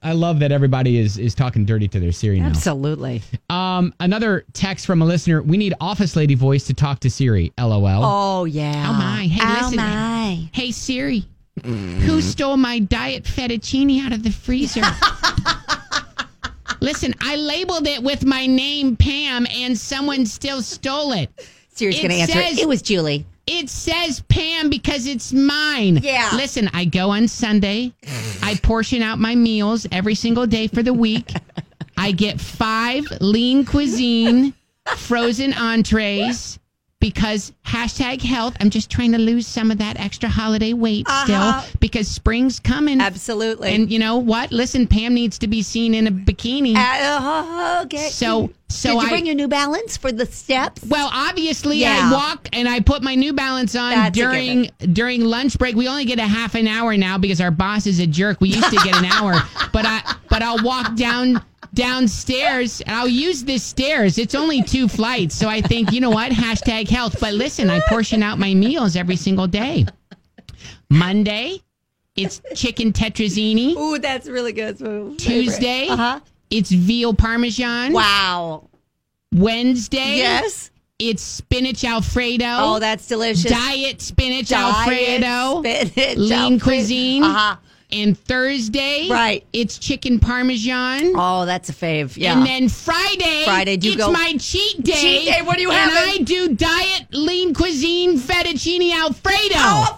I love that everybody is talking dirty to their Siri now. Absolutely. Another text from a listener. We need office lady voice to talk to Siri. LOL. Oh, yeah. Oh, my. Hey, listen. My. Hey, Siri. Who stole my diet fettuccine out of the freezer? Listen, I labeled it with my name, Pam, and someone still stole it. Siri's going to answer it. It was Julie. It says Pam because it's mine. Yeah. Listen, I go on Sunday. I portion out my meals every single day for the week. I get 5 lean cuisine frozen entrees because #health. I'm just trying to lose some of that extra holiday weight still because spring's coming. Absolutely. And you know what? Listen, Pam needs to be seen in a bikini. Okay. So did you bring your New Balance for the steps? Well, obviously, I walk and I put my New Balance on during lunch break. We only get a half an hour now because our boss is a jerk. We used to get an hour, but I'll walk downstairs and I'll use this stairs. It's only 2 flights, so I think, you know what? #health. But listen, I portion out my meals every single day. Monday, it's chicken tetrazzini. Ooh, that's really good. Tuesday, it's veal parmesan. Wow. Wednesday, yes, it's spinach Alfredo. Oh, that's delicious. Diet spinach Alfredo. Lean cuisine. And Thursday, it's chicken parmesan. Oh, that's a fave. Yeah. And then Friday, it's my cheat day. Cheat day, what do you have? And I do diet lean cuisine fettuccine Alfredo.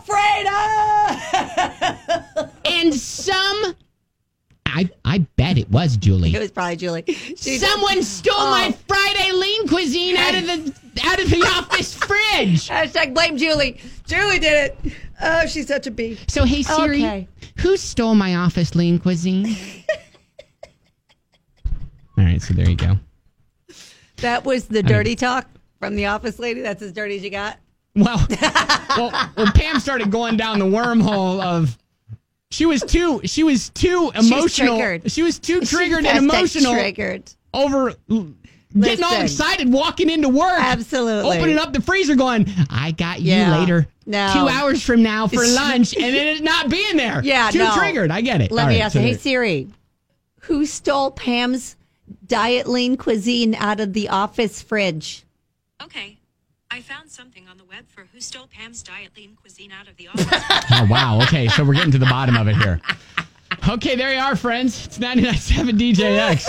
Alfredo! And I bet it was Julie. It was probably Julie. Someone stole my Friday lean cuisine out of the office fridge. #blame Julie. Julie did it. Oh, she's such a bee. So, hey, Siri, who stole my office lean cuisine? All right, so there you go. That was the dirty talk from the office lady. That's as dirty as you got? Well, Pam started going down the wormhole of... She was too emotional. She was too triggered and emotional. Over getting all excited, walking into work. Absolutely. Opening up the freezer going, I got you later. No. 2 hours from now for lunch, and then it not being there. Yeah, Too triggered. I get it. Let me ask you, hey, Siri, who stole Pam's diet lean cuisine out of the office fridge? Okay. I found something on the web for who stole Pam's diet lean cuisine out of the office. Oh, wow. Okay, so we're getting to the bottom of it here. Okay, there you are, friends. It's 99.7 DJX.